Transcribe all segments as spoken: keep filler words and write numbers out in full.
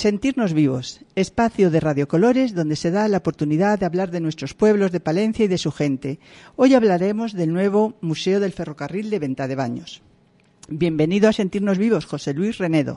Sentirnos vivos, espacio de radiocolores donde se da la oportunidad de hablar de nuestros pueblos de Palencia y de su gente. Hoy hablaremos del nuevo Museo del Ferrocarril de Ventadebaños. Bienvenido a Sentirnos vivos, José Luis Renedo.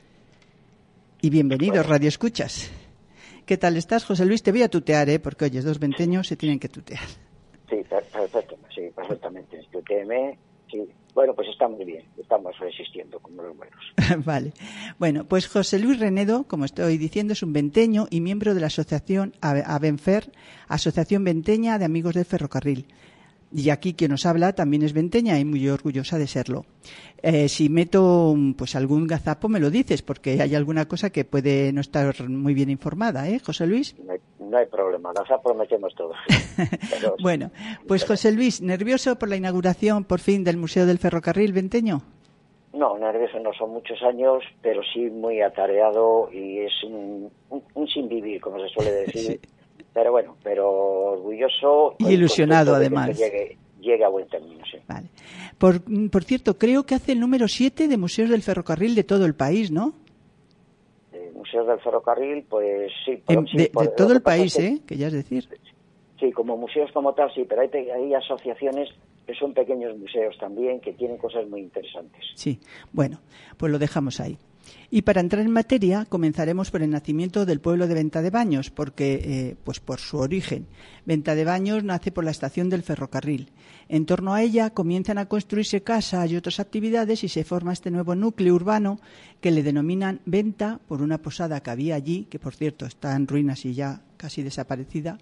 Y bienvenidos, Radio Escuchas. ¿Qué tal estás, José Luis? Te voy a tutear, ¿eh? Porque, oye, dos venteños se tienen que tutear. Sí, perfecto, sí, perfectamente. Tuteeme, sí. Bueno, pues está muy bien, estamos resistiendo como los buenos. Vale. Bueno, pues José Luis Renedo, como estoy diciendo, es un venteño y miembro de la asociación AVENFER, Asociación Venteña de Amigos del Ferrocarril. Y aquí quien nos habla también es venteña y muy orgullosa de serlo. Eh, si meto pues algún gazapo me lo dices, porque hay alguna cosa que puede no estar muy bien informada, ¿eh, José Luis? No hay, no hay problema, gazapo metemos todos. Pero, bueno, pues José Luis, ¿nervioso por la inauguración por fin del Museo del Ferrocarril venteño? No, nervioso no, son muchos años, pero sí muy atareado y es un, un, un sin vivir, como se suele decir. Sí. Pero bueno, pero orgulloso y ilusionado además. Que llegue, llegue a buen término, sí. Vale. Por, por cierto, creo que hace el número siete de museos del ferrocarril de todo el país, ¿no? Eh, museos del ferrocarril, pues sí. Por, sí de, por, de todo el país, que, ¿eh? Que ya es decir. Sí, como museos como tal, sí, pero hay, hay asociaciones que son pequeños museos también, que tienen cosas muy interesantes. Sí, bueno, pues lo dejamos ahí. Y para entrar en materia, comenzaremos por el nacimiento del pueblo de Ventadebaños, porque, eh, pues por su origen. Ventadebaños nace por la estación del ferrocarril. En torno a ella comienzan a construirse casas y otras actividades y se forma este nuevo núcleo urbano que le denominan Venta, por una posada que había allí, que por cierto está en ruinas y ya casi desaparecida,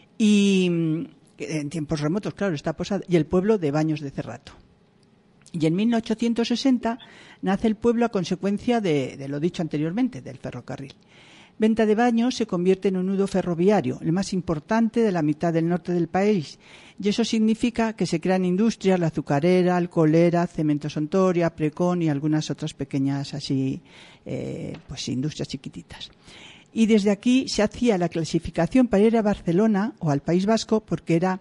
y en tiempos remotos, claro, está posada, y el pueblo de Baños de Cerrato. Y en mil ochocientos sesenta nace el pueblo a consecuencia de, de lo dicho anteriormente, del ferrocarril. Ventadebaños se convierte en un nudo ferroviario, el más importante de la mitad del norte del país, y eso significa que se crean industrias, la azucarera, alcoholera, Cementos Ontoria, Precon y algunas otras pequeñas así, eh, pues industrias chiquititas. Y desde aquí se hacía la clasificación para ir a Barcelona o al País Vasco porque era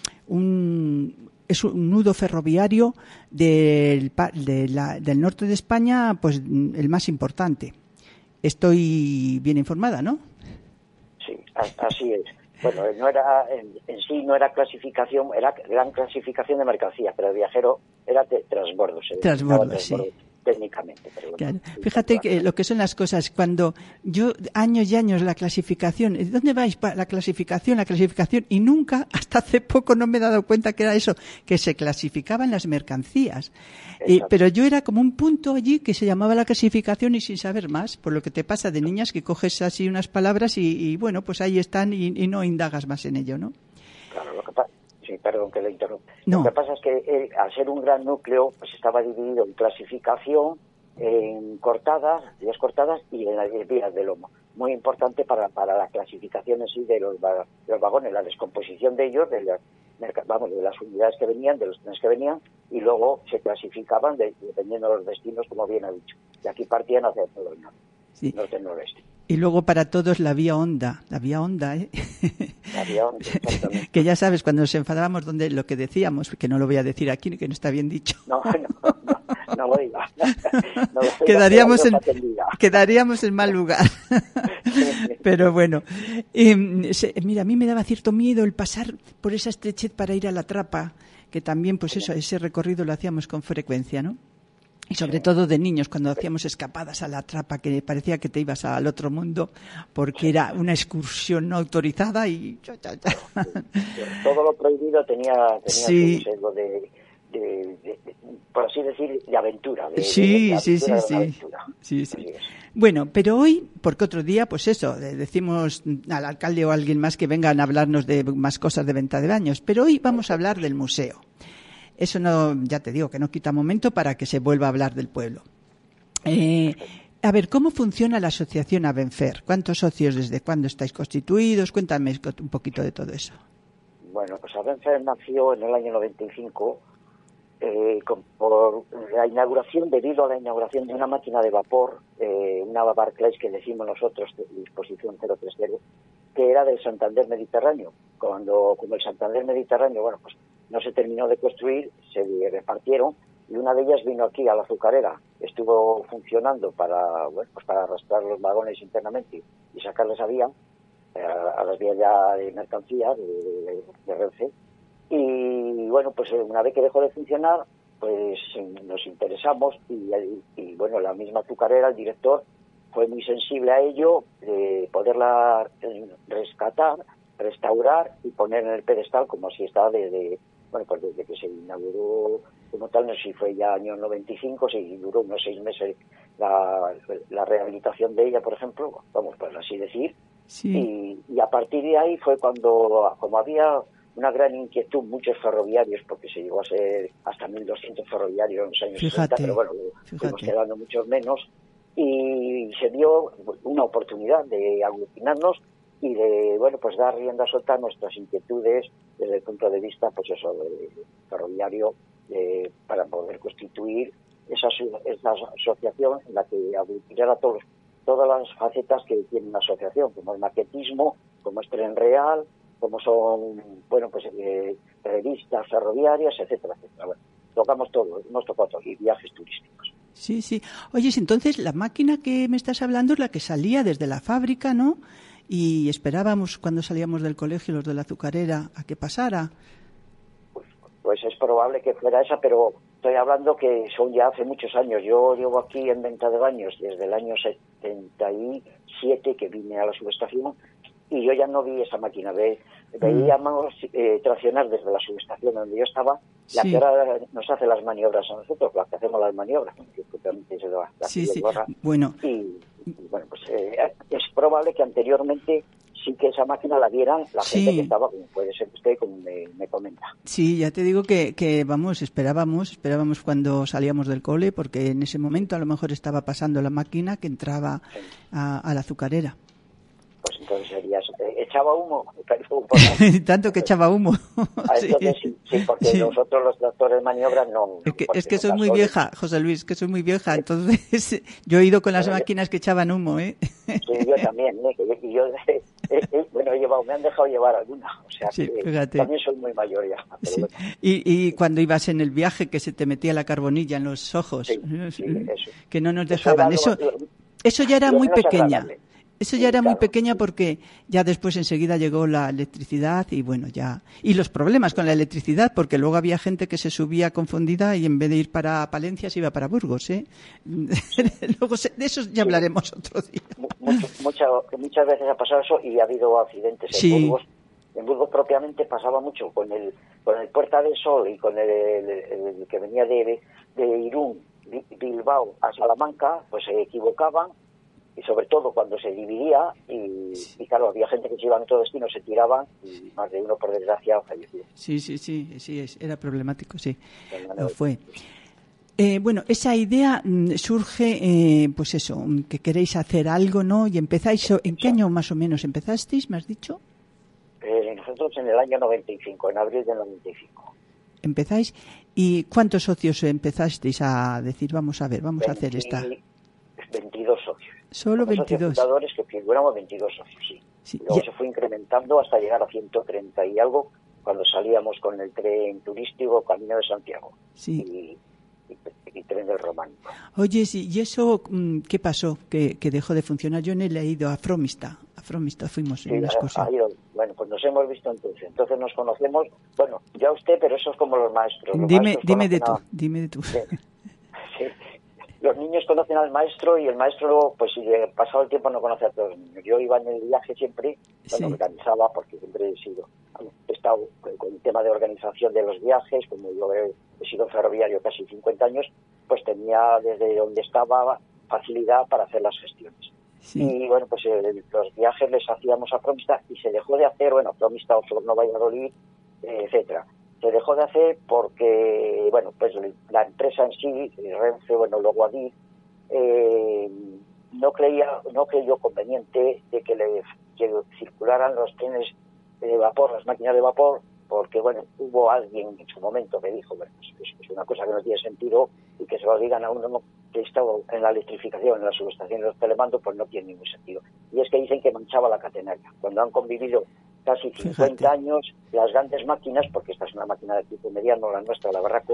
un... es un nudo ferroviario del, de la, del norte de España, pues el más importante. Estoy bien informada, ¿no? Sí, así es. Bueno, no era en, en sí no era clasificación, era gran clasificación de mercancías, pero el viajero era de transbordo. Transbordo, sí. Técnicamente. Pero bueno, claro. Fíjate que lo que son las cosas. Cuando yo, años y años, la clasificación, ¿dónde vais para la clasificación, la clasificación? Y nunca, hasta hace poco, no me he dado cuenta que era eso, que se clasificaban las mercancías. Y, pero yo era como un punto allí que se llamaba la clasificación y sin saber más, por lo que te pasa de niñas que coges así unas palabras y, y bueno, pues ahí están y, y no indagas más en ello, ¿no? Claro, lo que pasa... Sí, perdón que le interrumpa. No. Lo que pasa es que él, al ser un gran núcleo, pues estaba dividido en clasificación, en cortadas, vías cortadas y en las vías de lomo. Muy importante para, para la clasificación en sí de los, de los vagones, la descomposición de ellos, de las, vamos, de las unidades que venían, de los trenes que venían, y luego se clasificaban de, dependiendo de los destinos, como bien ha dicho. Y aquí partían hacia todo el norte, sí. norte-noreste. Y luego para todos la vía Honda, la vía Honda, ¿eh? La vía Honda, exactamente. Que ya sabes, cuando nos enfadábamos donde lo que decíamos, que no lo voy a decir aquí, que no está bien dicho. No, no, no, no lo diga. No, no, quedaríamos, en, quedaríamos en mal lugar. Pero bueno, eh, se, mira, a mí me daba cierto miedo el pasar por esa estrechez para ir a la Trapa, que también, pues eso, ese recorrido lo hacíamos con frecuencia, ¿no? Y sobre todo de niños, cuando hacíamos escapadas a la Trapa, que parecía que te ibas al otro mundo, porque era una excursión no autorizada y... Todo lo prohibido tenía, tenía sí. su sesgo de, de, de, de, por así decir, de aventura. De, sí, de, de sí, sí, sí. sí, sí. Bueno, pero hoy, porque otro día, pues eso, decimos al alcalde o a alguien más que vengan a hablarnos de más cosas de Ventadebaños, pero hoy vamos a hablar del museo. Eso no, ya te digo, que no quita momento para que se vuelva a hablar del pueblo. Eh, a ver, ¿cómo funciona la asociación AVENFER? ¿Cuántos socios, desde cuándo estáis constituidos? Cuéntame un poquito de todo eso. Bueno, pues AVENFER nació en el año noventa y cinco eh, con, por la inauguración, debido a la inauguración de una máquina de vapor, eh, una Barclays que decimos nosotros, de disposición cero tres cero, que era del Santander Mediterráneo. Cuando, como el Santander Mediterráneo, bueno, pues no se terminó de construir, se repartieron y una de ellas vino aquí a la azucarera, estuvo funcionando para, bueno, pues para arrastrar los vagones internamente y sacarles a vía, a, a las vías ya de mercancías, de, de, de Renfe. Y bueno, pues una vez que dejó de funcionar, pues nos interesamos y, y, y bueno, la misma azucarera, el director, fue muy sensible a ello, de poderla rescatar, restaurar y poner en el pedestal como si está desde, bueno, pues desde que se inauguró como tal, no sé si fue ya año noventa y cinco, si duró unos seis meses la, la rehabilitación de ella, por ejemplo, vamos, pues así decir. Sí. Y, y a partir de ahí fue cuando, como había una gran inquietud, muchos ferroviarios, porque se llegó a ser hasta mil doscientos ferroviarios en los años fíjate, sesenta, pero bueno, fíjate. fuimos quedando muchos menos, y se dio una oportunidad de aglutinarnos y de, bueno, pues dar rienda suelta a nuestras inquietudes desde el punto de vista, pues eso, de ferroviario, de, para poder constituir esa, esa asociación en la que aglutinara todos, todas las facetas que tiene una asociación, como el maquetismo, como es Tren Real, como son, bueno, pues eh, revistas ferroviarias, etcétera, etcétera. Bueno, tocamos todo, hemos tocado todo, y viajes turísticos. Sí, sí. Oye, entonces la máquina que me estás hablando es la que salía desde la fábrica, ¿no? Y esperábamos cuando salíamos del colegio, los de la azucarera, a que pasara. Pues, pues es probable que fuera esa, pero estoy hablando que son ya hace muchos años. Yo llevo aquí en Venta de Baños desde el año setenta y siete, que vine a la subestación, y yo ya no vi esa máquina. Ve, veíamos eh, traccionar desde la subestación donde yo estaba, sí, la que ahora nos hace las maniobras a nosotros, la que hacemos las maniobras, que justamente se la, la sí, sí. Bueno. Y, y bueno, pues eh, es probable que anteriormente sí que esa máquina la vieran la sí. gente que estaba, como puede ser usted, como me, me comenta. Sí, ya te digo que, que, vamos, esperábamos, esperábamos cuando salíamos del cole, porque en ese momento a lo mejor estaba pasando la máquina que entraba sí. a, a la azucarera. Pues entonces sería eso. Echaba humo. Tanto que echaba humo. Ah, entonces sí, sí, sí porque sí. nosotros los tractores de maniobra no. Es que, es que soy muy vieja, José Luis, que soy muy vieja. Entonces yo he ido con las máquinas que echaban humo, ¿eh? Sí, yo también, ¿eh? Y yo, eh, eh, bueno, he llevado, me han dejado llevar alguna. O sea, sí, que fíjate. También soy muy mayor ya. Pero sí. bueno. y, y cuando ibas en el viaje, que se te metía la carbonilla en los ojos, sí, sí, eso. que no nos dejaban. Eso, eso, eso ya era muy pequeña. Agradable. Eso ya sí, era claro, muy pequeña sí. porque ya después enseguida llegó la electricidad y bueno, ya. Y los problemas con la electricidad, porque luego había gente que se subía confundida y en vez de ir para Palencia se iba para Burgos, ¿eh? Sí. Luego se, de eso ya hablaremos sí. otro día. Mucho, mucha, muchas veces ha pasado eso y ha habido accidentes en sí. Burgos. En Burgos propiamente pasaba mucho con el con el Puerta del Sol y con el, el, el, el que venía de, de Irún, Bilbao a Salamanca, pues se equivocaban. Y sobre todo cuando se dividía y, y claro, había gente que se iba en otro destino, se tiraban y más de uno, por desgracia, falleció. Sí, sí, sí, sí, era problemático, sí, lo fue. Eh, bueno, esa idea mm, surge, eh, pues eso, que queréis hacer algo, ¿no? Y empezáis, ¿en qué año más o menos empezasteis, me has dicho? Eh, nosotros en el año noventa y cinco, en abril del noventa y cinco. ¿Empezáis? ¿Y cuántos socios empezasteis a decir, vamos a ver, vamos veinte, a hacer esta? veintidós socios. Solo Somos veintidós. Socios fundadores que figuramos veintidós socios, sí. sí. Luego ya. se fue incrementando hasta llegar a ciento treinta y algo cuando salíamos con el tren turístico Camino de Santiago. Sí. Y, y, y tren del Románico. Oye, sí, ¿y eso qué pasó? Que, que dejó de funcionar. Yo no he ido a Fromista. A Fromista fuimos sí, en una excursión. Ha ido. Bueno, pues nos hemos visto entonces. Entonces nos conocemos. Bueno, ya usted, pero eso es como los maestros. Los dime, maestros dime de tú, a... dime de tú. Sí. Sí. Los niños conocen al maestro y el maestro, pues si pasado el tiempo no conoce a todos los niños. Yo iba en el viaje siempre, bueno, sí. organizaba, porque siempre he sido, he estado con el tema de organización de los viajes, como yo he, he sido ferroviario casi cincuenta años, pues tenía desde donde estaba facilidad para hacer las gestiones. Sí. Y bueno, pues eh, los viajes les hacíamos a Fromista y se dejó de hacer, bueno, Fromista, Osorno, Valladolid, eh, etcétera. Se dejó de hacer porque, bueno, pues la empresa en sí, Renfe, bueno, luego Adif, eh, no creía, no creyó conveniente de que le que circularan los trenes de vapor, las máquinas de vapor, porque, bueno, hubo alguien en su momento que dijo, bueno, pues es una cosa que no tiene sentido y que se lo digan a uno que está en la electrificación, en la subestación de los telemandos, pues no tiene ningún sentido. Y es que dicen que manchaba la catenaria. Cuando han convivido casi cincuenta Fíjate. años, las grandes máquinas, porque esta es una máquina de tipo mediano, la nuestra, la Barraco,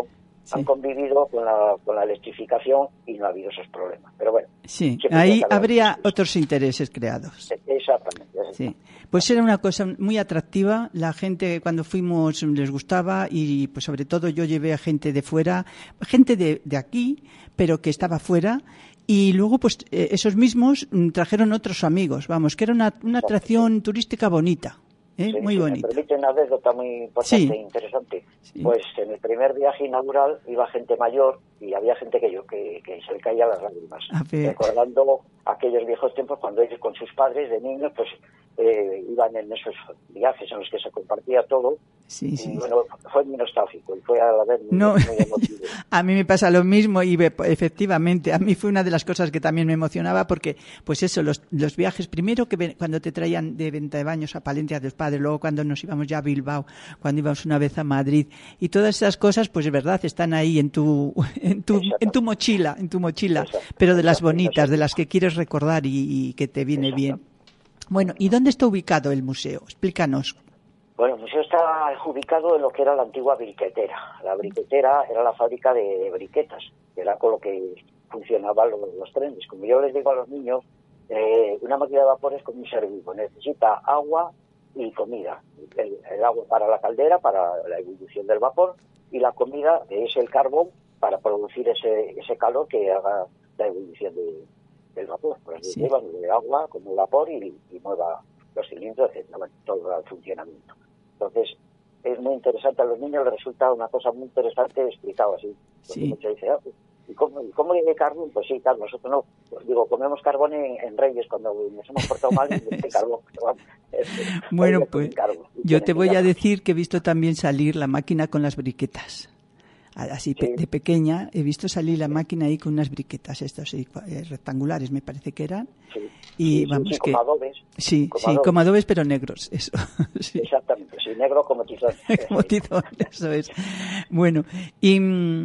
han convivido con la, con la electrificación y no ha habido esos problemas. Pero bueno. Sí, ahí habría otros intereses creados. Exactamente. Sí. Pues era una cosa muy atractiva. La gente cuando fuimos les gustaba y pues sobre todo yo llevé a gente de fuera, gente de, de aquí, pero que estaba fuera. Y luego, pues, eh, esos mismos trajeron otros amigos, vamos, que era una, una atracción turística bonita, ¿eh? Sí, muy sí, bonita. Me permite una anécdota muy importante e interesante. Sí. Pues en el primer viaje inaugural iba gente mayor y había gente que yo que, que se le caía las lágrimas, recordando aquellos viejos tiempos cuando ellos con sus padres de niños, pues, eh, iban en esos viajes en los que se compartía todo. Sí, sí. Y bueno, fue muy nostálgico y fue a la vez muy, no, muy emotivo. A mí me pasa lo mismo y efectivamente, a mí fue una de las cosas que también me emocionaba porque, pues eso, los, los viajes, primero que cuando te traían de Venta de Baños a Palencia de los Padres, luego cuando nos íbamos ya a Bilbao, cuando íbamos una vez a Madrid, y todas esas cosas, pues es verdad, están ahí en tu, en tu, en tu mochila, en tu mochila, Exacto. pero de las bonitas, de las que quieres recordar y, y que te viene bien. Bueno, ¿y dónde está ubicado el museo? Explícanos. Bueno, el museo está ubicado en lo que era la antigua briquetera. La briquetera era la fábrica de briquetas, que era con lo que funcionaban los, los trenes. Como yo les digo a los niños, eh, una máquina de vapor es como un ser vivo, necesita agua y comida. El, el agua para la caldera, para la ebullición del vapor, y la comida es el carbón para producir ese, ese calor que haga la ebullición de, del vapor. Por así decirlo, sí. De agua como vapor y, y mueva los cilindros, etcétera, todo el funcionamiento. Entonces, es muy interesante. A los niños les resulta una cosa muy interesante explicado así. Sí. Muchos dicen, ah, ¿y cómo, ¿y cómo de carbón? Pues sí, claro, nosotros no. Pues digo, comemos carbón en, en Reyes cuando nos hemos portado mal y de carbón. Vamos, es, bueno, pues yo te voy a decir que he visto también salir la máquina con las briquetas. Así sí. De pequeña he visto salir la sí. máquina ahí con unas briquetas estas eh, rectangulares me parece que eran sí. y sí, vamos sí, que como adobes, sí como sí adobes. como adobes pero negros eso sí. Exactamente, sí, negro como tizón como tizón, eso es. Bueno, y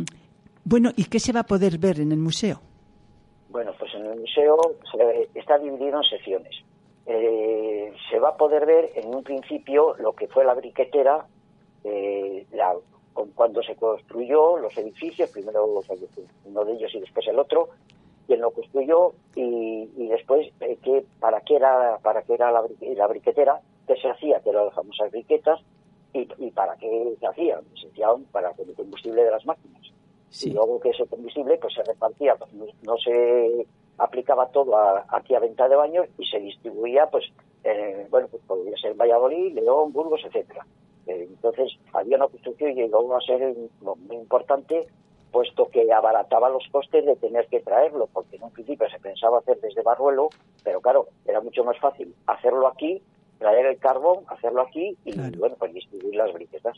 bueno, ¿y qué se va a poder ver en el museo? Bueno, pues en el museo se, está dividido en secciones. Eh, se va a poder ver en un principio lo que fue la briquetera, eh, la cuando se construyó los edificios, primero uno de ellos y después el otro, quien lo construyó y, y después eh, que para qué era para qué era la, la briquetera, qué se hacía, que eran las famosas briquetas y, y para qué se hacían, se hacían para el combustible de las máquinas. Sí. Y luego que ese combustible pues se repartía, pues no, no se aplicaba todo a, aquí a Venta de Baños y se distribuía pues eh, bueno pues podría ser Valladolid, León, Burgos, etcétera. Entonces había una construcción y llegó a ser muy importante, puesto que abarataba los costes de tener que traerlo, porque en un principio se pensaba hacer desde Barruelo, pero claro, era mucho más fácil hacerlo aquí, traer el carbón, hacerlo aquí y claro. bueno, pues distribuir las briquetas.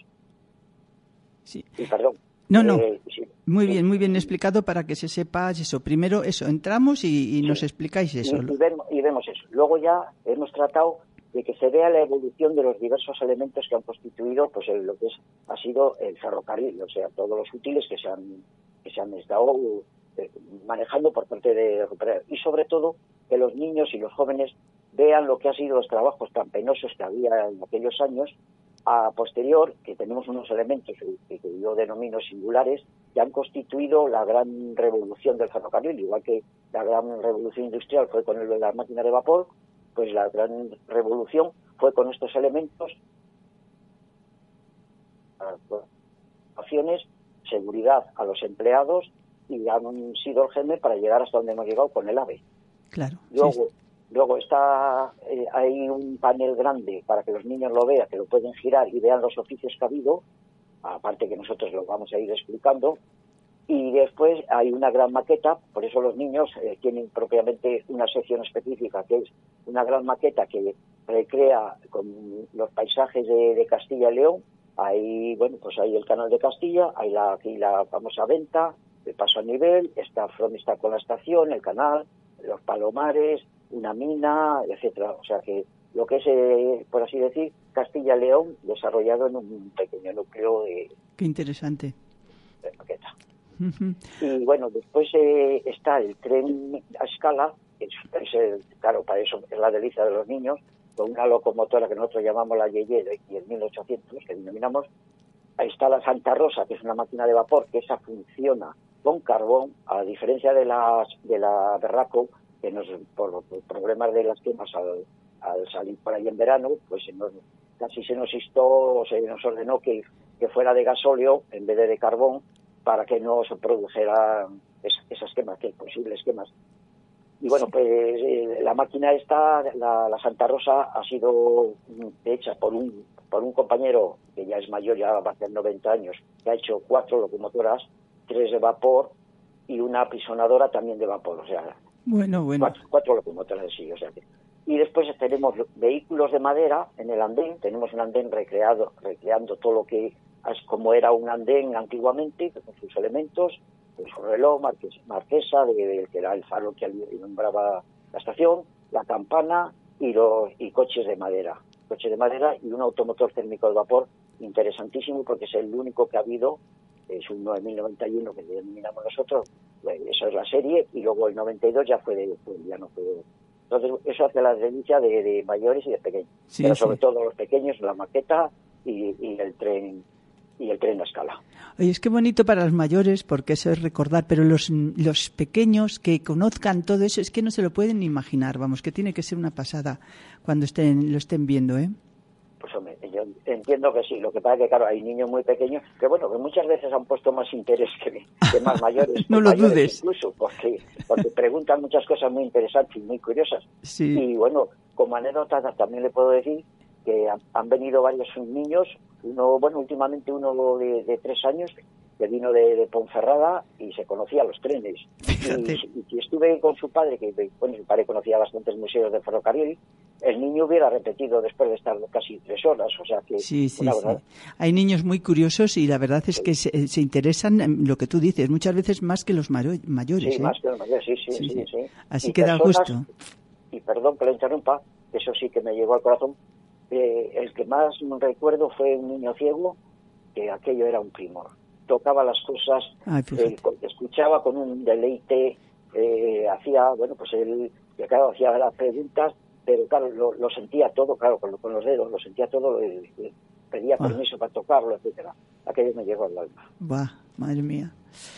Sí. Y perdón. No, no, eh, sí, muy sí, bien, muy bien sí. explicado para que se sepa eso. Primero eso, entramos y, y sí. nos explicáis eso. Y, y, vemos, y vemos eso. Luego ya hemos tratado de que se vea la evolución de los diversos elementos que han constituido pues el, lo que es, ha sido el ferrocarril, o sea, todos los útiles que se han, que se han estado eh, manejando por parte de recuperar. Y sobre todo que los niños y los jóvenes vean lo que han sido los trabajos tan penosos que había en aquellos años, a posterior, que tenemos unos elementos que, que yo denomino singulares, que han constituido la gran revolución del ferrocarril, igual que la gran revolución industrial fue con el de la máquina de vapor, pues la gran revolución fue con estos elementos, acciones, seguridad a los empleados y han sido el germen para llegar hasta donde hemos llegado con el AVE. Claro. Luego, sí. luego está eh, hay un panel grande para que los niños lo vean, que lo pueden girar y vean los oficios que ha habido, aparte que nosotros lo vamos a ir explicando. Y después hay una gran maqueta, por eso los niños eh, tienen propiamente una sección específica, que es una gran maqueta que recrea con los paisajes de, de Castilla y León. Ahí, bueno, pues hay el canal de Castilla, hay la, aquí la famosa Venta, el paso a nivel, está From está con la estación, el canal, los palomares, una mina, etcétera. O sea que lo que es, eh, por así decir, Castilla y León desarrollado en un pequeño núcleo de... Qué interesante. De maqueta. Uh-huh. Y bueno, después eh, está el tren a escala, que es, es el, claro, para eso es la delicia de los niños, con una locomotora que nosotros llamamos la Yeye y el mil ochocientos, que denominamos, ahí está la Santa Rosa, que es una máquina de vapor, que esa funciona con carbón, a diferencia de la, de la Berraco, que nos, por, por problemas de las quemas al, al salir por ahí en verano, pues se nos, casi se nos instó, se nos ordenó que, que fuera de gasóleo en vez de de carbón, para que no se produjeran es, esas quemas, que posibles quemas. Y bueno, pues eh, la máquina esta, la, la Santa Rosa, ha sido hecha por un por un compañero que ya es mayor, ya va a hacer noventa años, que ha hecho cuatro locomotoras, tres de vapor y una apisonadora también de vapor, o sea, bueno, bueno. Cuatro, cuatro locomotoras, sí, o sea que... Y después tenemos vehículos de madera en el andén, tenemos un andén recreado, recreando todo lo que es como era un andén antiguamente, con sus elementos, pues su reloj, marques, marquesa, de, de, que era el faro que alumbraba la estación, la campana y los y coches de madera. Coches de madera y un automotor térmico de vapor interesantísimo, porque es el único que ha habido, es un nueve mil noventa y uno que denominamos nosotros, pues eso es la serie, y luego el noventa y dos ya fue, de, fue ya no fue de, entonces eso hace la delicia de, de mayores y de pequeños, sí, pero sobre sí. todo los pequeños, la maqueta y, y el tren y el tren a escala. Oye, es que bonito para los mayores, porque eso es recordar, pero los, los pequeños que conozcan todo eso, es que no se lo pueden ni imaginar, vamos, que tiene que ser una pasada cuando estén lo estén viendo, ¿eh? Pues hombre, yo entiendo que sí, lo que pasa es que claro, hay niños muy pequeños que bueno, que muchas veces han puesto más interés que, que más mayores. No lo mayores dudes. Incluso, porque, porque preguntan muchas cosas muy interesantes y muy curiosas. Sí. Y bueno, como anécdota también le puedo decir que han, han venido varios niños, uno, bueno, últimamente uno de, de tres años, que vino de, de Ponferrada y se conocía los trenes. Fíjate. Y, y, y estuve con su padre, que bueno, su padre conocía bastantes museos de ferrocarril, el niño hubiera repetido después de estar casi tres horas, o sea que... Sí, sí, una sí. verdad. Hay niños muy curiosos y la verdad es sí. que se, se interesan en lo que tú dices, muchas veces más que los mayores. Sí, ¿eh? más que los mayores, sí, sí, sí, sí. sí. sí. Así y que da gusto. Y perdón que lo interrumpa, eso sí que me llegó al corazón, eh, el que más recuerdo fue un niño ciego, que aquello era un primor. Tocaba las cosas, Ay, eh, escuchaba con un deleite, eh, hacía, bueno, pues él, claro, hacía las preguntas, pero claro, lo, lo sentía todo, claro, con, con los dedos, lo sentía todo, eh, eh, pedía ah. permiso para tocarlo, etcétera. Aquello me llegó al alma. Buah, madre mía.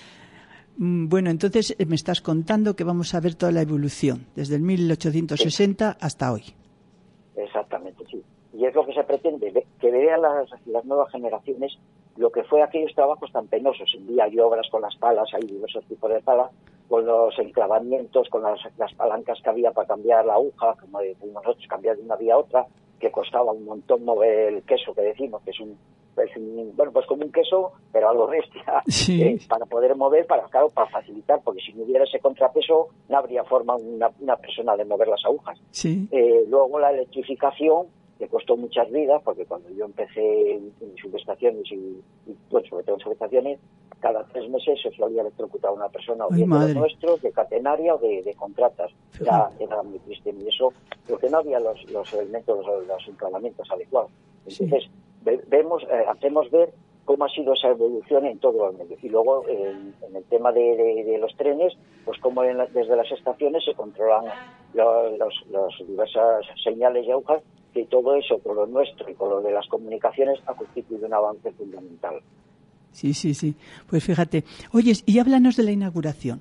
Bueno, entonces me estás contando que vamos a ver toda la evolución, desde el mil ochocientos sesenta sí. hasta hoy. Exactamente, sí. Y es lo que se pretende, que vean las, las nuevas generaciones lo que fue aquellos trabajos tan penosos. En día hay obras con las palas, hay diversos tipos de palas, con los enclavamientos, con las, las palancas que había para cambiar la aguja, como decimos nosotros, cambiar de una vía a otra, que costaba un montón mover el queso que decimos, que es un, es un bueno, pues como un queso, pero a lo bestia, sí. eh, para poder mover, para claro, para facilitar, porque si no hubiera ese contrapeso, no habría forma una, una persona de mover las agujas. Sí. Eh, luego la electrificación, que costó muchas vidas, porque cuando yo empecé en, en subestaciones y, y bueno, sobre todo en subestaciones, cada tres meses se solía electrocutar a una persona, o bien de los nuestros, de catenaria o de, de contratas. Era, era muy triste, y eso, porque no había los, los elementos, los, los enclavamientos adecuados. Entonces, sí. ve, vemos, eh, hacemos ver cómo ha sido esa evolución en todos los medios. Y luego, eh, en el tema de, de, de los trenes, pues como en la, desde las estaciones se controlan los, los, los diversas señales y agujas, que todo eso, con lo nuestro y con lo de las comunicaciones, ha constituido un avance fundamental. Sí, sí, sí. Pues fíjate. Oye, y háblanos de la inauguración.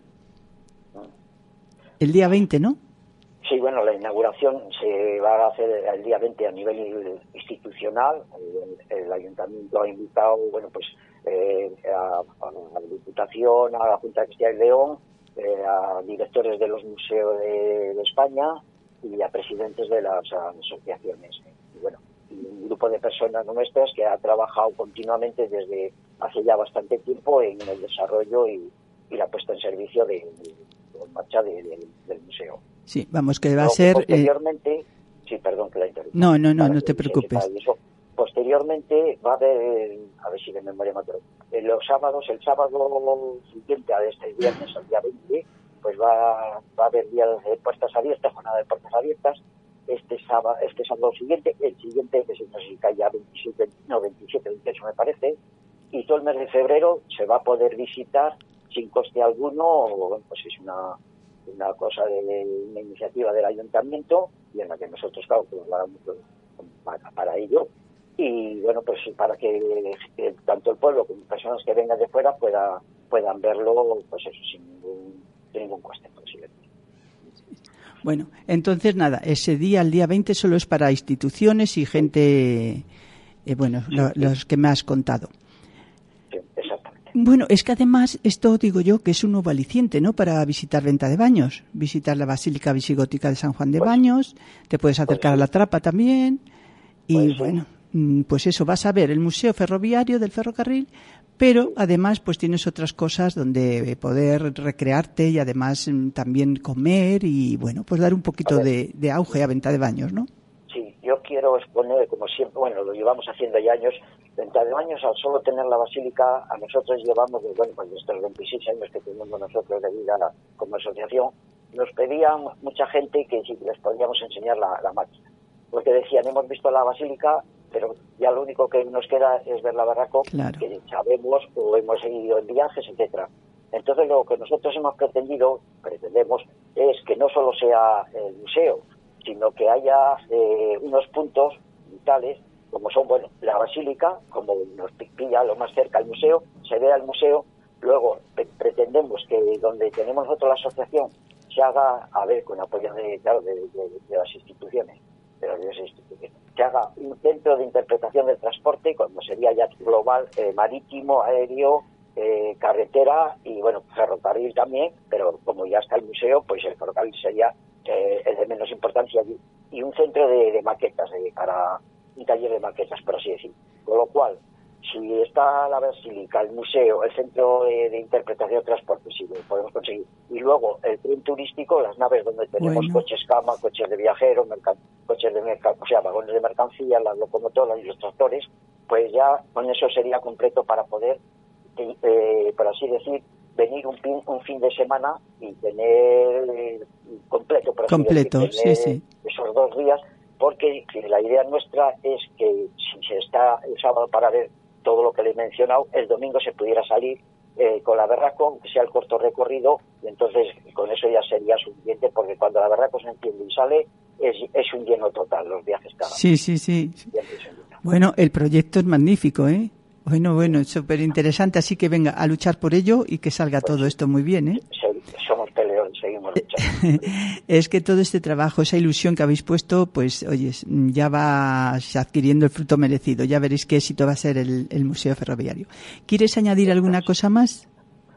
El día veinte, ¿no? Sí, bueno, la inauguración se va a hacer el día veinte a nivel institucional. El, el ayuntamiento ha invitado, bueno, pues eh, a, a la Diputación, a la Junta de Castilla y León, eh, a directores de los museos de, de España y a presidentes de las asociaciones. Y bueno, y un grupo de personas nuestras que ha trabajado continuamente desde hace ya bastante tiempo en el desarrollo y, y la puesta en servicio de, de, de en marcha de, de, del museo. Sí, vamos, que va Luego, a ser... Posteriormente, eh... sí, perdón que la interrumpa. No, no, no, no te preocupes. Posteriormente va a haber, a ver si de memoria me acuerdo, los sábados, el sábado siguiente a este viernes, al día veinte, pues va, va a haber días de puertas abiertas, jornada de puertas abiertas. Este sábado, este sábado siguiente, el siguiente, que se nos ya veintisiete, no, veintisiete, veintiocho me parece, y todo el mes de febrero se va a poder visitar sin coste alguno, bueno, pues es una, una cosa de, de una iniciativa del ayuntamiento y en la que nosotros, claro, colaboramos para, para ello. y bueno, pues para que, que tanto el pueblo como personas que vengan de fuera pueda, puedan verlo, pues eso, sin ningún, sin ningún coste posible. Bueno, entonces nada, ese día, el día veinte, solo es para instituciones y gente, eh, bueno, Sí, lo, sí. los que me has contado. Sí, exactamente. Bueno, es que además esto digo yo que es un nuevo aliciente, ¿no? Para visitar Venta de Baños, visitar la Basílica Visigótica de San Juan de Pues, Baños, te puedes acercar pues, a la Trapa también y pues, bueno, pues eso, vas a ver el Museo Ferroviario del Ferrocarril, pero además pues tienes otras cosas donde poder recrearte y además también comer y bueno, pues dar un poquito de, de auge a Venta de Baños, ¿no? Sí, yo quiero exponer, como siempre, bueno, lo llevamos haciendo ya años, Venta de Baños, al solo tener la basílica, a nosotros llevamos, bueno, pues desde los veintiséis años que tenemos nosotros de vida como asociación, nos pedían mucha gente que si les podíamos enseñar la, la máquina. Porque decían, hemos visto la basílica, pero ya lo único que nos queda es ver la barraco, claro, que sabemos o hemos ido en viajes, etcétera. Entonces lo que nosotros hemos pretendido, pretendemos, es que no solo sea el museo, sino que haya eh, unos puntos vitales, como son, bueno, la basílica, como nos pilla lo más cerca al museo, se vea el museo, luego pe- pretendemos que donde tenemos nosotros la asociación se haga, a ver, con apoyo de, claro, de, de, de las instituciones, de las diversas instituciones, se haga un centro de interpretación del transporte, cuando sería ya global, eh, marítimo, aéreo, eh, carretera y, bueno, ferrocarril también, pero como ya está el museo, pues el ferrocarril sería eh, el de menos importancia allí, y un centro de, de maquetas, de, para un taller de maquetas, por así decir. Con lo cual, si está la basílica, el museo, el centro de, de interpretación de transporte, si lo podemos conseguir, y luego el tren turístico, las naves donde tenemos bueno, coches cama, coches de viajeros, mercan- coches de mercancía, o sea, vagones de mercancía, las locomotoras y los tractores, pues ya con eso sería completo para poder, eh, por así decir, venir un fin, un fin de semana y tener eh, completo, por así completo, decir, sí, tener sí. esos dos días, porque la idea nuestra es que si se está el sábado para ver todo lo que le he mencionado, el domingo se pudiera salir eh, con la Berraco, aunque sea el corto recorrido, y entonces con eso ya sería suficiente, porque cuando la Berraco se enciende y sale, es, es un lleno total los viajes que hagan. Sí, sí, sí. Bueno, el proyecto es magnífico, ¿eh? Bueno, bueno, es súper interesante, así que venga a luchar por ello y que salga Pues todo sí, esto muy bien, ¿eh? somos peleones, seguimos luchando. Es que todo este trabajo, esa ilusión que habéis puesto, pues, oye, ya va adquiriendo el fruto merecido. Ya veréis qué éxito va a ser el, el Museo Ferroviario. ¿Quieres añadir alguna cosa más?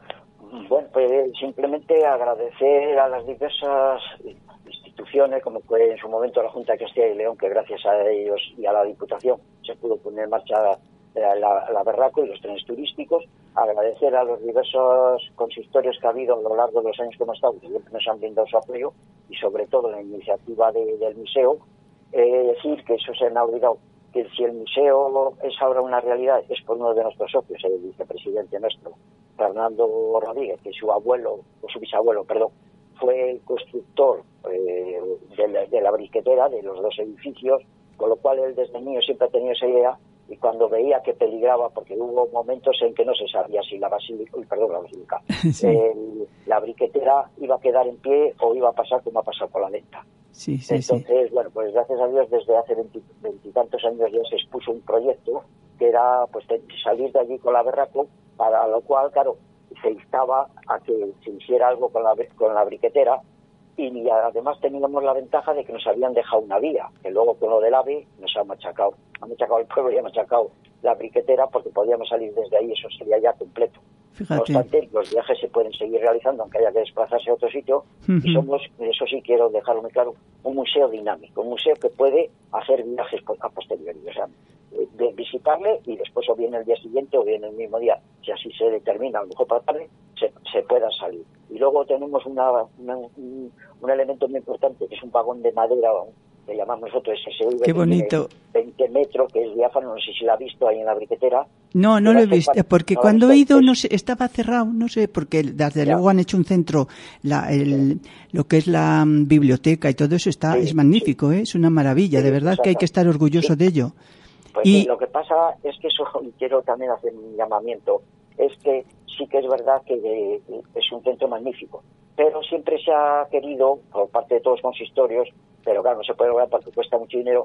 Bueno, pues simplemente agradecer a las diversas instituciones, como fue en su momento la Junta de Castilla y León, que gracias a ellos y a la Diputación se pudo poner en marcha la, la, la Berraco y los trenes turísticos. Agradecer a los diversos consistorios que ha habido a lo largo de los años que hemos estado, que siempre nos han brindado su apoyo, y sobre todo la iniciativa de, del museo. Eh, decir que eso se me ha olvidado, que si el museo es ahora una realidad es por uno de nuestros socios, el vicepresidente nuestro, Fernando Rodríguez, que su abuelo, o su bisabuelo, perdón, fue el constructor eh, de, la, de la briquetera, de los dos edificios, con lo cual él desde niño siempre ha tenido esa idea, y cuando veía que peligraba, porque hubo momentos en que no se sabía si la basílica, uy, perdón, la basílica, sí. eh, la briquetera iba a quedar en pie o iba a pasar como ha pasado con la lenta. Sí, sí, Entonces, sí. bueno, pues gracias a Dios desde hace veintitantos años ya se expuso un proyecto que era pues salir de allí con la Berraco, para lo cual, claro, se instaba a que se hiciera algo con la, con la briquetera, y además teníamos la ventaja de que nos habían dejado una vía, que luego con lo del AVE nos ha machacado, ha machacado el pueblo y ha machacado la briquetera, porque podíamos salir desde ahí, eso sería ya completo. Fíjate. No obstante, los viajes se pueden seguir realizando, aunque haya que desplazarse a otro sitio, uh-huh. y somos, eso sí quiero dejarlo muy claro, un museo dinámico, un museo que puede hacer viajes a posteriori, o sea, de visitarle y después o bien el día siguiente o bien el mismo día, si así se determina, a lo mejor para la tarde, se, se pueda salir. Y luego tenemos una, una, un, un elemento muy importante, que es un vagón de madera, que llamamos nosotros S S V. Qué bonito. veinte metros, que es diáfano, no sé si la ha visto ahí en la briquetera. No, no lo he visto, para, porque no cuando visto, he ido pues, no sé, estaba cerrado, no sé, porque desde ya. luego han hecho un centro, la, el, sí. lo que es la um, biblioteca y todo eso está, sí, es magnífico, sí. ¿eh? Es una maravilla, sí, de verdad exacto. Que hay que estar orgulloso sí. de ello. Pues y sí, lo que pasa es que eso, y quiero también hacer un llamamiento, es que sí que es verdad que de, es un centro magnífico, pero siempre se ha querido, por parte de todos los consistorios, pero claro, no se puede lograr porque cuesta mucho dinero,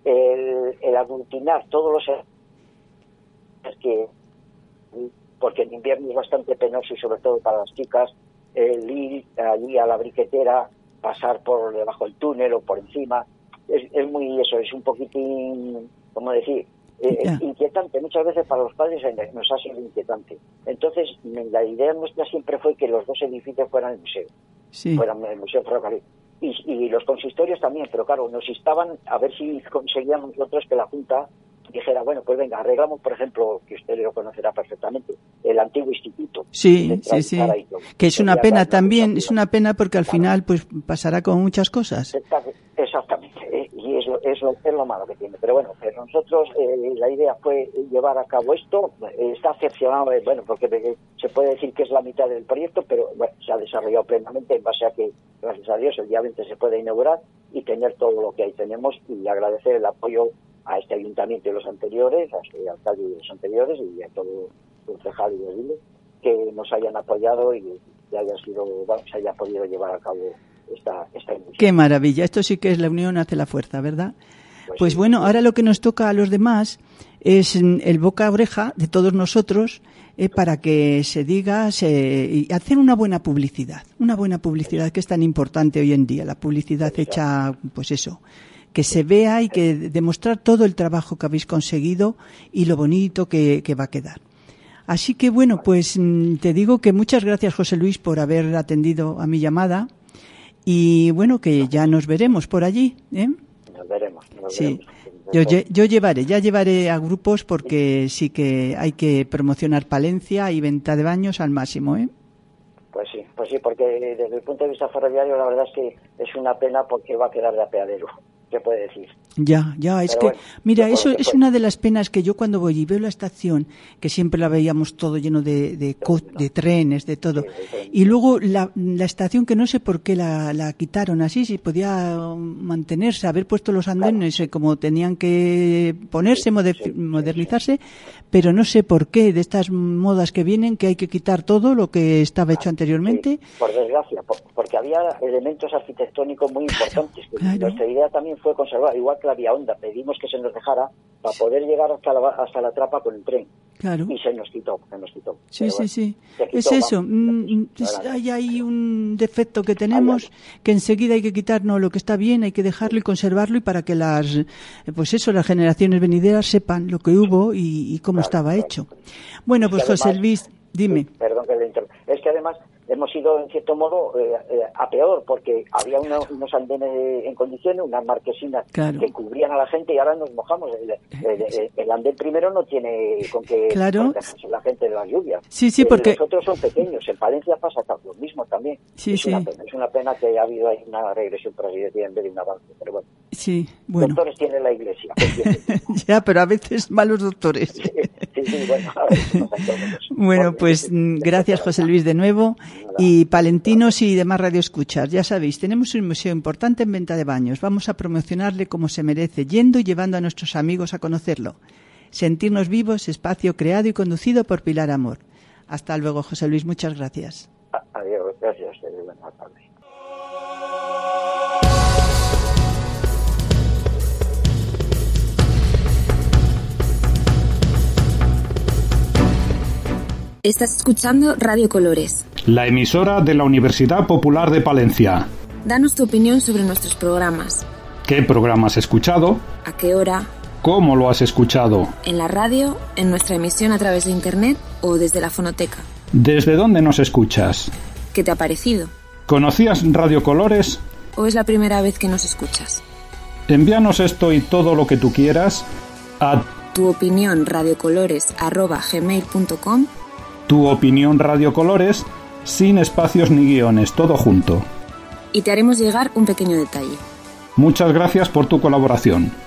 el, el aglutinar todos los es que porque en invierno es bastante penoso y sobre todo para las chicas el ir allí a la briquetera, pasar por debajo del túnel o por encima, es, es muy eso, es un poquitín, ¿cómo decir? Eh, yeah. inquietante, muchas veces para los padres nos ha sido inquietante. Entonces la idea nuestra siempre fue que los dos edificios fueran el museo, sí. fueran el Museo Ferrocarril y, y los consistorios también, pero claro, nos instaban a ver si conseguíamos nosotros que la Junta dijera, bueno, pues venga, arreglamos, por ejemplo, que usted lo conocerá perfectamente, el antiguo instituto. Sí, sí, sí, que es una pena también, es una pena porque al claro. final pues pasará con muchas cosas. Exactamente, eh, y es lo, es, lo, es lo malo que tiene, pero bueno, pero nosotros eh, la idea fue llevar a cabo esto, eh, está excepcionado, eh, bueno, porque eh, se puede decir que es la mitad del proyecto, pero bueno, se ha desarrollado plenamente en base a que, gracias a Dios, el día veinte se puede inaugurar y tener todo lo que ahí tenemos y agradecer el apoyo a este ayuntamiento y los anteriores, a este alcalde y los anteriores y a todo el concejal y edil que nos hayan apoyado y que haya sido, bueno, se haya podido llevar a cabo esta, esta iniciativa. Qué maravilla, esto sí que es la unión hace la fuerza, ¿verdad? Pues, pues sí. Bueno, ahora lo que nos toca a los demás es el boca a oreja de todos nosotros eh, para que se diga se, y hacer una buena publicidad, una buena publicidad que es tan importante hoy en día, la publicidad hecha, pues eso, que se vea y que demostrar todo el trabajo que habéis conseguido y lo bonito que, que va a quedar. Así que bueno, pues te digo que muchas gracias, José Luis, por haber atendido a mi llamada y bueno, que ya nos veremos por allí, ¿eh? Nos veremos. Nos sí. veremos. Yo, yo llevaré, ya llevaré a grupos porque sí que hay que promocionar Palencia y venta de baños al máximo, ¿eh? Pues sí, pues sí, porque desde el punto de vista ferroviario la verdad es que es una pena porque va a quedar de apeadero. ¿Qué puede decir? Ya, ya, es Pero que, bueno, mira, eso es una de las penas que yo cuando voy y veo la estación, que siempre la veíamos todo lleno de, de, co- de trenes, de todo, sí, de y luego la, la estación que no sé por qué la, la quitaron así, si podía mantenerse, haber puesto los andenes claro. como tenían que ponerse, sí, moder- sí, modernizarse, sí, sí. pero no sé por qué, de estas modas que vienen, que hay que quitar todo lo que estaba hecho anteriormente. Sí, por desgracia, por, porque había elementos arquitectónicos muy importantes, que claro. nuestra idea también fue conservar, igual que la vía Honda, pedimos que se nos dejara para poder llegar hasta la, hasta la Trapa con el tren. Claro. Y se nos quitó, se nos quitó. Sí, Pero sí, bueno, sí. Quitó, es eso. Vamos, es, hay ahí un defecto que tenemos que enseguida hay que quitarnos lo que está bien, hay que dejarlo y conservarlo y para que las, pues eso, las generaciones venideras sepan lo que hubo y, y cómo claro, estaba claro. hecho. Bueno, pues además, José Luis, dime. Sí, perdón que le interrumpa. Es que además hemos ido en cierto modo eh, eh, a peor porque había una, unos andenes en condiciones, unas marquesinas claro. que cubrían a la gente y ahora nos mojamos. El, el, el, el andén primero no tiene con qué claro. protegerse la gente de las lluvias. Sí, sí, porque los otros son pequeños. En Palencia pasa lo mismo también. Sí, es sí. una pena. Es una pena que haya habido ahí una regresión, por así decir, en vez de un avance. Pero bueno. Sí, bueno. Doctores tiene la Iglesia. Ya, pero a veces malos doctores. Sí, sí, sí, bueno, a veces pasa bueno, pues gracias, José Luis, de nuevo. Y palentinos y demás radioescuchas, ya sabéis, tenemos un museo importante en venta de baños. Vamos a promocionarle como se merece, yendo y llevando a nuestros amigos a conocerlo. Sentirnos vivos, espacio creado y conducido por Pilar Amor. Hasta luego, José Luis, muchas gracias. Adiós, gracias. Buenas tardes. Estás escuchando Radio Colores, la emisora de la Universidad Popular de Palencia. Danos tu opinión sobre nuestros programas. ¿Qué programa has escuchado? ¿A qué hora? ¿Cómo lo has escuchado? ¿En la radio, en nuestra emisión a través de internet o desde la fonoteca? ¿Desde dónde nos escuchas? ¿Qué te ha parecido? ¿Conocías Radio Colores? ¿O es la primera vez que nos escuchas? Envíanos esto y todo lo que tú quieras a tu opinión radiocolores arroba gmail punto com. Tu opinión Radio Colores, sin espacios ni guiones, todo junto. Y te haremos llegar un pequeño detalle. Muchas gracias por tu colaboración.